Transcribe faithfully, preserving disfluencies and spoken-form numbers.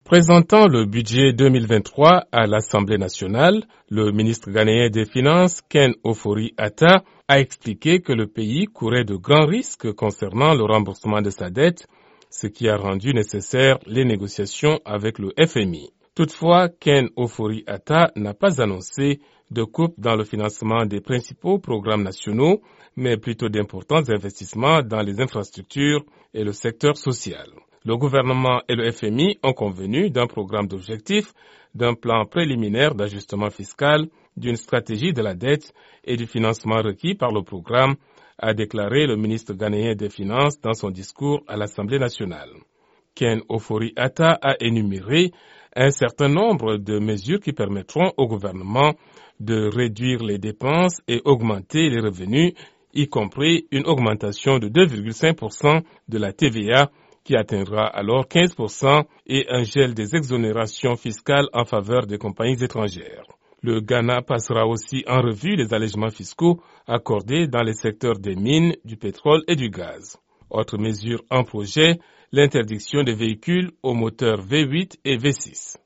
Présentant le budget deux mille vingt-trois à l'Assemblée nationale, le ministre ghanéen des Finances, Ken Ofori-Atta, a expliqué que le pays courait de grands risques concernant le remboursement de sa dette, ce qui a rendu nécessaires les négociations avec le F M I. Toutefois, Ken Ofori-Atta n'a pas annoncé de coupe dans le financement des principaux programmes nationaux, mais plutôt d'importants investissements dans les infrastructures et le secteur social. Le gouvernement et le F M I ont convenu d'un programme d'objectifs, d'un plan préliminaire d'ajustement fiscal, d'une stratégie de la dette et du financement requis par le programme, a déclaré le ministre ghanéen des Finances dans son discours à l'Assemblée nationale. Ken Ofori-Atta a énuméré un certain nombre de mesures qui permettront au gouvernement de réduire les dépenses et augmenter les revenus, y compris une augmentation de deux virgule cinq pour cent de la T V A qui atteindra alors quinze pour cent et un gel des exonérations fiscales en faveur des compagnies étrangères. Le Ghana passera aussi en revue les allègements fiscaux accordés dans les secteurs des mines, du pétrole et du gaz. Autre mesure en projet, l'interdiction des véhicules aux moteurs V huit et V six.